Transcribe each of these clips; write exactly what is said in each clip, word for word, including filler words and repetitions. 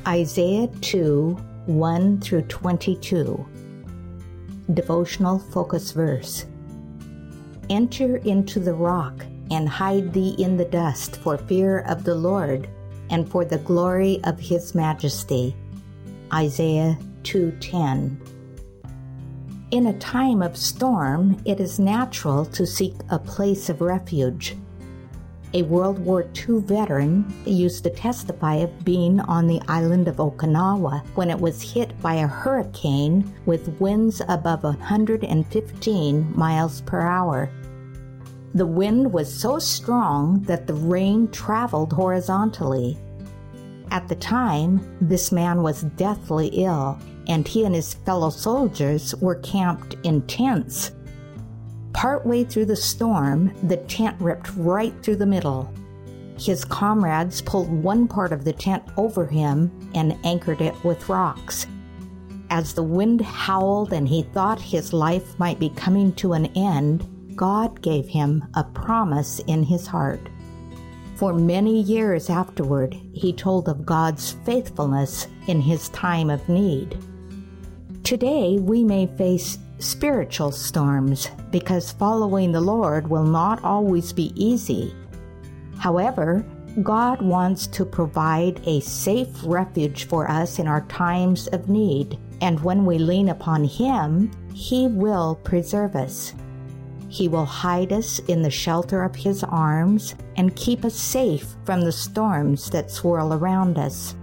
Isaiah two, one through twenty-two. Devotional focus verse. Enter into the rock, and hide thee in the dust for fear of the Lord, and for the glory of his majesty. Isaiah two ten. In a time of storm, it is natural to seek a place of refuge. A World War Two veteran used to testify of being on the island of Okinawa when it was hit by a hurricane with winds above one hundred fifteen miles per hour. The wind was so strong that the rain traveled horizontally. At the time, this man was deathly ill, and he and his fellow soldiers were camped in tents. Partway through the storm, the tent ripped right through the middle. His comrades pulled one part of the tent over him and anchored it with rocks. As the wind howled and he thought his life might be coming to an end, God gave him a promise in his heart. For many years afterward, he told of God's faithfulness in his time of need. Today, we may face spiritual storms because following the Lord will not always be easy. However, God wants to provide a safe refuge for us in our times of need, and when we lean upon Him, He will preserve us. He will hide us in the shelter of His arms and keep us safe from the storms that swirl around us.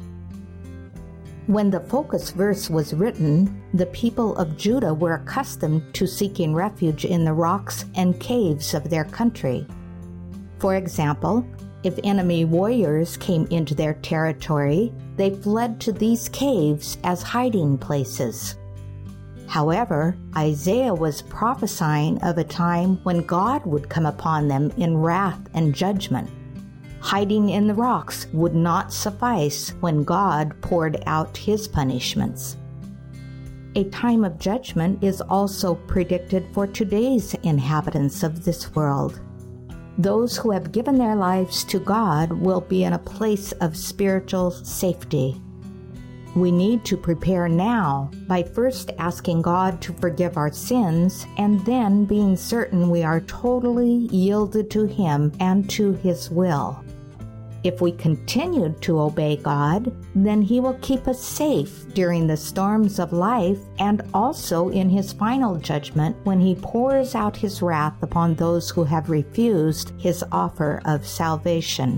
When the focus verse was written, the people of Judah were accustomed to seeking refuge in the rocks and caves of their country. For example, if enemy warriors came into their territory, they fled to these caves as hiding places. However, Isaiah was prophesying of a time when God would come upon them in wrath and judgment. Hiding in the rocks would not suffice when God poured out His punishments. A time of judgment is also predicted for today's inhabitants of this world. Those who have given their lives to God will be in a place of spiritual safety. We need to prepare now by first asking God to forgive our sins and then being certain we are totally yielded to Him and to His will. If we continue to obey God, then He will keep us safe during the storms of life and also in His final judgment when He pours out His wrath upon those who have refused His offer of salvation.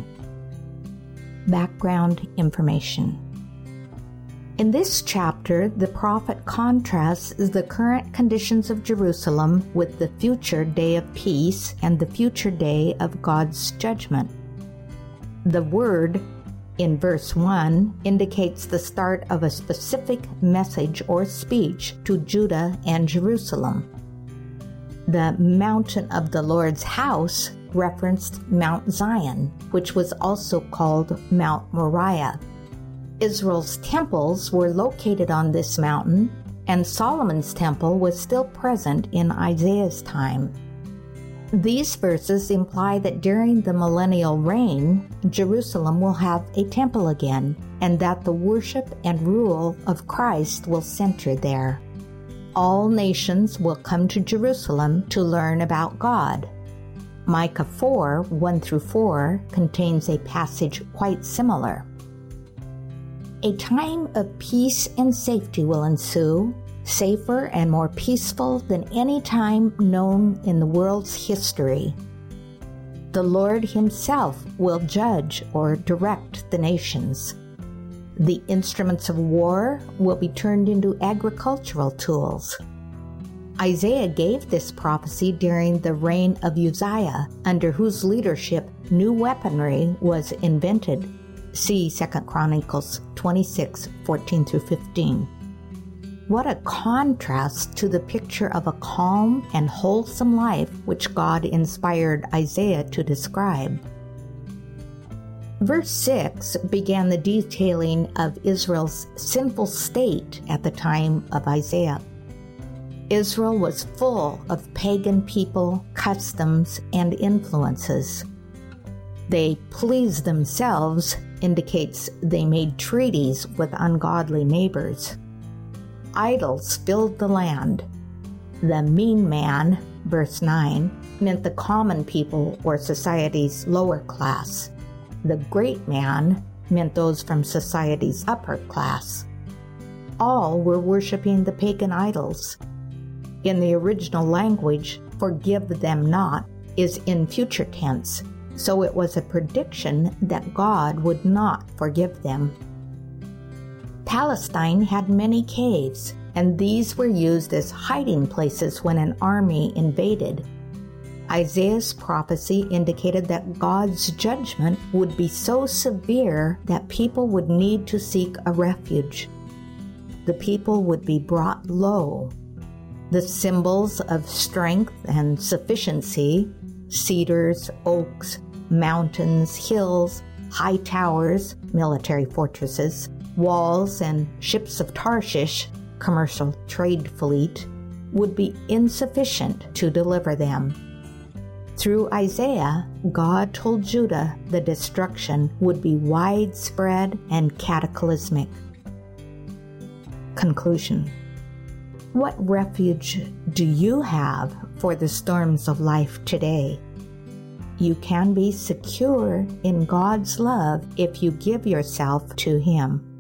Background information. In this chapter, the prophet contrasts the current conditions of Jerusalem with the future day of peace and the future day of God's judgment. The word in verse one indicates the start of a specific message or speech to Judah and Jerusalem. The mountain of the Lord's house referenced Mount Zion, which was also called Mount Moriah. Israel's temples were located on this mountain, and Solomon's temple was still present in Isaiah's time. These verses imply that during the millennial reign, Jerusalem will have a temple again, and that the worship and rule of Christ will center there. All nations will come to Jerusalem to learn about God. Micah four, one through four contains a passage quite similar. A time of peace and safety will ensue, safer and more peaceful than any time known in the world's history. The Lord Himself will judge or direct the nations. The instruments of war will be turned into agricultural tools. Isaiah gave this prophecy during the reign of Uzziah, under whose leadership new weaponry was invented. See Second Chronicles twenty-six, fourteen through fifteen. What a contrast to the picture of a calm and wholesome life which God inspired Isaiah to describe. Verse six began the detailing of Israel's sinful state at the time of Isaiah. Israel was full of pagan people, customs, and influences. They pleased themselves indicates they made treaties with ungodly neighbors. Idols filled the land. The mean man, verse nine, meant the common people or society's lower class. The great man meant those from society's upper class. All were worshiping the pagan idols. In the original language, forgive them not is in future tense, so it was a prediction that God would not forgive them. Palestine had many caves, and these were used as hiding places when an army invaded. Isaiah's prophecy indicated that God's judgment would be so severe that people would need to seek a refuge. The people would be brought low. The symbols of strength and sufficiency, cedars, oaks, mountains, hills, high towers, military fortresses, walls, and ships of Tarshish, commercial trade fleet, would be insufficient to deliver them. Through Isaiah, God told Judah the destruction would be widespread and cataclysmic. Conclusion. What refuge do you have for the storms of life today? You can be secure in God's love if you give yourself to Him.